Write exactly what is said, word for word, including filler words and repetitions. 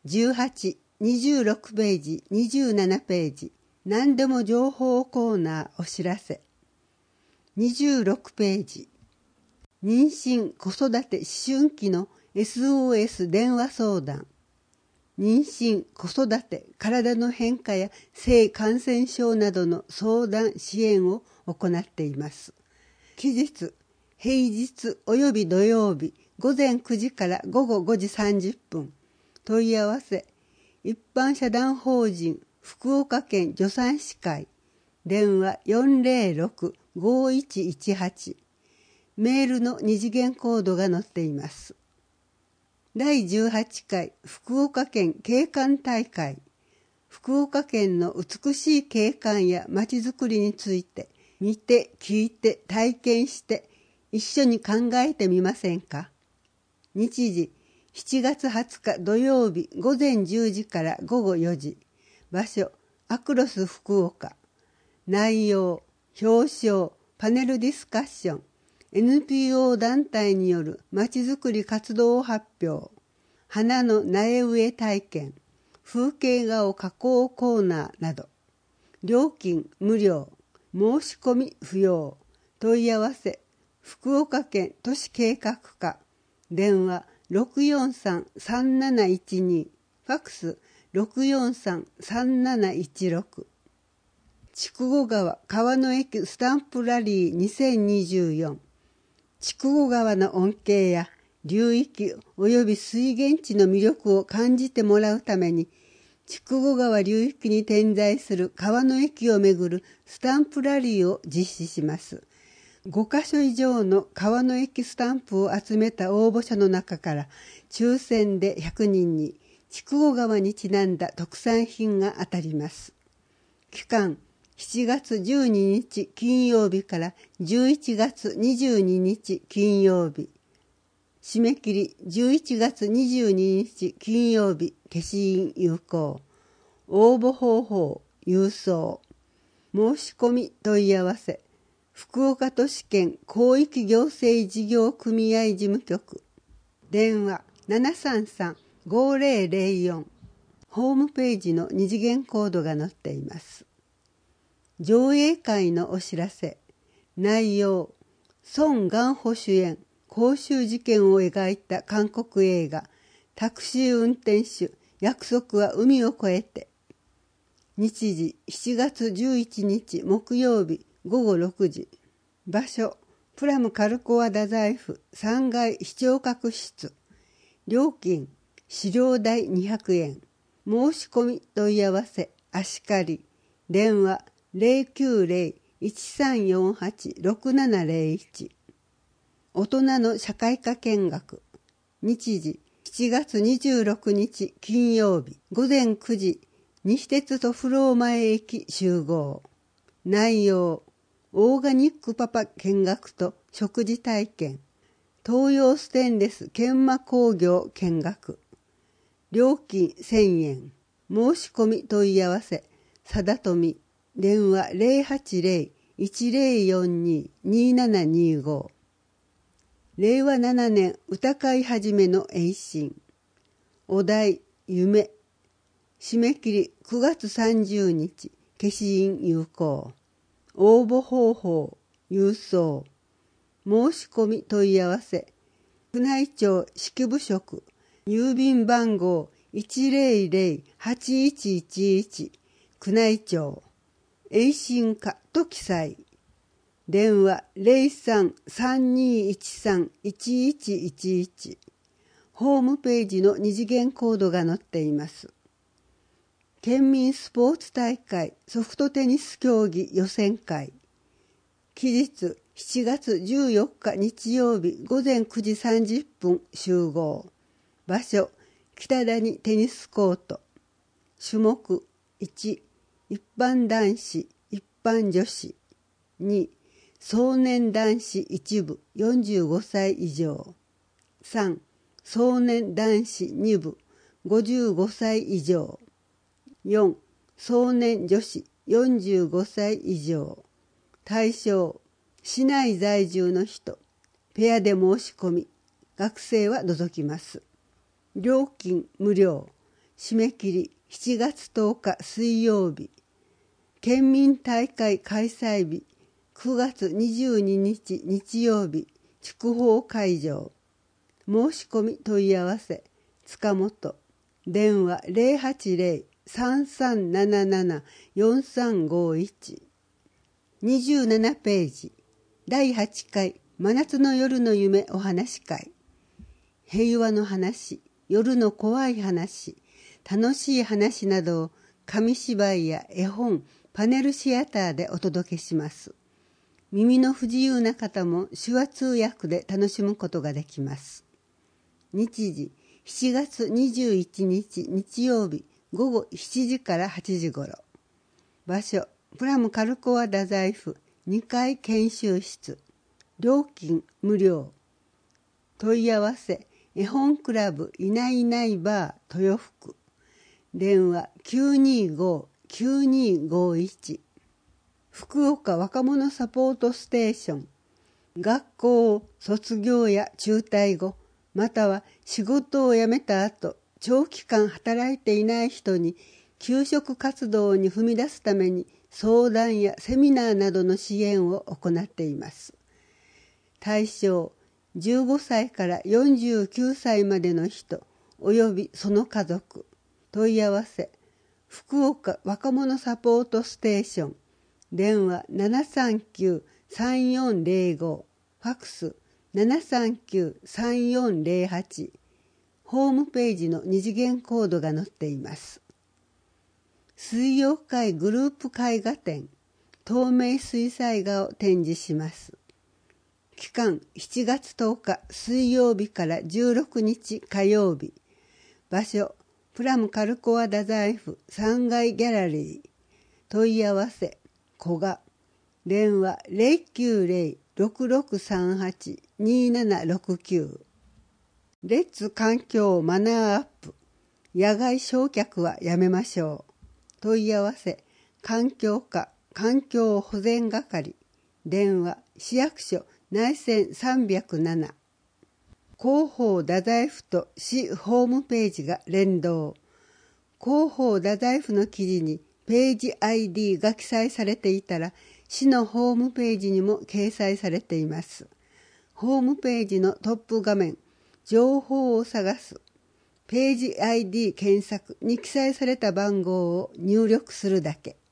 じゅうはち、にじゅうろくページ、にじゅうななページ、何でも情報コーナーお知らせ。にじゅうろくページ、妊娠、子育て、思春期の エスオーエス 電話相談。妊娠、子育て、体の変化や性感染症などの相談支援を行っています。期日、平日および土曜日、午前くじから午後ごじさんじゅっぷん。問い合わせ、一般社団法人福岡県助産師会。電話 よんぜろろく ごいちいちはち。メールの二次元コードが載っています。だいじゅうはちかい福岡県景観大会。福岡県の美しい景観やまちづくりについて見て聞いて体験して一緒に考えてみませんか。日時しちがつはつか土曜日午前じゅうじから午後よじ。場所アクロス福岡。内容表彰パネルディスカッション。エヌピーオー 団体によるまちづくり活動発表、花の苗植え体験、風景画を加工コーナーなど。料金無料、申し込み不要。問い合わせ、福岡県都市計画課、電話 ろくよんさん さんなないちに、ファックス ろくよんさん さんなないちろく。筑後川川の駅スタンプラリーにせんにじゅうよん。筑後川の恩恵や流域及び水源地の魅力を感じてもらうために、筑後川流域に点在する川の駅をめぐるスタンプラリーを実施します。ごかしょ以上の川の駅スタンプを集めた応募者の中から抽選でひゃくにんに筑後川にちなんだ特産品が当たります。期間しちがつじゅうににち金曜日からじゅういちがつにじゅうににち金曜日。締め切りじゅういちがつにじゅうににち金曜日消印有効。応募方法郵送。申し込み問い合わせ。福岡都市圏広域行政事業組合事務局。電話 ななさんさん ごぜろぜろよん。ホームページの二次元コードが載っています。上映会のお知らせ。内容、孫元穂主演、光州事件を描いた韓国映画、タクシー運転手、約束は海を越えて。日時、しちがつじゅういちにち木曜日ごごろくじ。場所、プラムカルコア太宰府さんがい視聴覚室。料金、資料代にひゃくえん。申し込み問い合わせ、あしかり。電話、ゼロきゅうゼロ いちさんよんはち ろくななゼロいち。大人の社会科見学。日時しちがつにじゅうろくにち金曜日午前くじ、西鉄とフロー前駅集合。内容、オーガニックパパ見学と食事体験。東洋ステンレス研磨工業見学。料金せんえん。申し込み問い合わせ、さだとみ。電話 ゼロはちゼロ いちゼロよんに にななにご。れいわななねん歌会始めの栄心。お題、夢。締め切りくがつさんじゅうにち、消印有効。応募方法、郵送。申し込み問い合わせ、宮内庁式部職、郵便番号 いちゼロゼロ はちいちいちいち、宮内庁。栄心課と記載。電話 ゼロさん さんにいちさん いちいちいちいち。ホームページの二次元コードが載っています。県民スポーツ大会ソフトテニス競技予選会。期日しちがつじゅうよっか日曜日午前くじさんじゅっぷん集合。場所北谷テニスコート。種目いち、一般男子、一般女子。に、壮年男子一部よんじゅうごさい以上。さん、壮年男子に部ごじゅうごさい以上。よん、壮年女子よんじゅうごさい以上。対象、市内在住の人。ペアで申し込み。学生は除きます。料金無料。 締め切りしちがつとおか水曜日。県民大会開催日くがつにじゅうににち日曜日。筑豊会場。申し込み問い合わせ塚本。電話 ゼロはちゼロ さんさんなななな よんさんごいち。にじゅうななページ。だいはちかい真夏の夜の夢お話会。平和の話、夜の怖い話、楽しい話などを紙芝居や絵本、パネルシアターでお届けします。耳の不自由な方も手話通訳で楽しむことができます。日時しちがつにじゅういちにち日曜日ごごしちじからはちじごろ。場所プラムカルコア太宰府にかい研修室。料金無料。問い合わせ絵本クラブいないいないバー豊福。電話 きゅうにご きゅうにごいち。福岡若者サポートステーション。学校を卒業や中退後、または仕事を辞めた後、長期間働いていない人に求職活動に踏み出すために相談やセミナーなどの支援を行っています。対象じゅうごさいからよんじゅうきゅうさいまでの人およびその家族。問い合わせ福岡若者サポートステーション。電話 ななさんきゅう さんよんゼロご。ファクス ななさんきゅう さんよんゼロはち。ホームページの二次元コードが載っています。水曜会グループ絵画展透明水彩画を展示します。期間しちがつとおか水曜日からじゅうろくにち火曜日。場所プラムカルコア太宰府さんがいギャラリー。問い合わせ古賀。電話 ゼロきゅうゼロ ろくろくさんはち にななろくきゅう。レッツ環境マナーアップ。野外焼却はやめましょう。問い合わせ環境課環境保全係。電話市役所内線さんびゃくなな。広報太宰府と市ホームページが連動。広報太宰府の記事にページ アイディー が記載されていたら、市のホームページにも掲載されています。ホームページのトップ画面、情報を探す、ページ アイディー 検索に記載された番号を入力するだけ。